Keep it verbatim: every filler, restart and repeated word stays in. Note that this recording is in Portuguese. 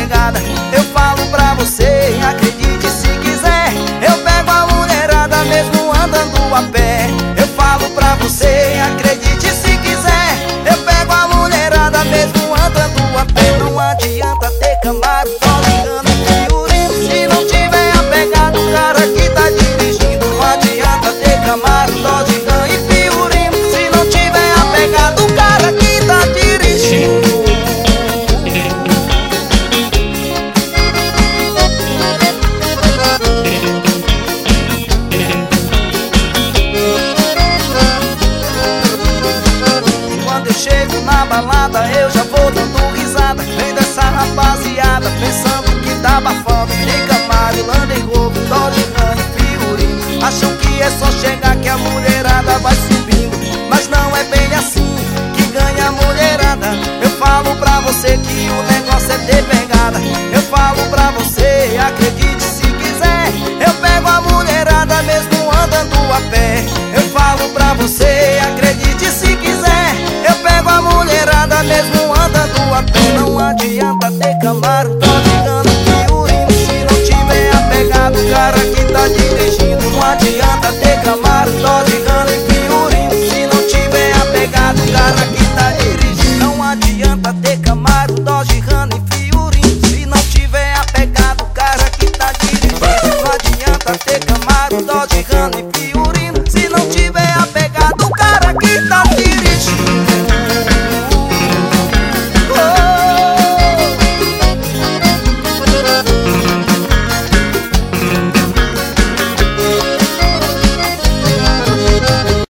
pegada. Eu falo pra você, acredite se quiser, eu pego a mulherada mesmo andando a pé. Eu falo pra você, acredite se quiser, eu pego a mulherada mesmo andando a pé. Não adianta ter Camaro, Togano e Fiorino se não tiver apegado o cara que tá dirigindo. Não adianta ter Camaro, Togano e Fiorino se não tiver apegado o cara que tá dirigindo. Quando eu chego na balada eu já vou dando risada, vendo essa rapaziada pensando que tá bafando. Tem Camaro, Land Rover, Dodge Ram e Fiorino, acham que é só chegar que a mulherada vai subindo. Mas não é bem assim que ganha a mulherada. Eu falo pra você que o negócio é ter pegada. Eu falo pra você, acredite se quiser, eu pego a mulherada mesmo andando a pé. Eu falo pra você, acredite se quiser, eu pego a mulherada mesmo andando a pé. Não adianta ter Camaro, Togano e Fiorino se não tiver apegado o cara que tá dirigindo. Não adianta ter Camaro, Togano e Fiorino se não tiver apegado o cara que tá dirigindo. Não adianta ter Camaro, Dodge Ram e Fiorino se não tiver apegado o cara que tá dirigindo. Não adianta ter Camaro, Dodge Ram e Fiorino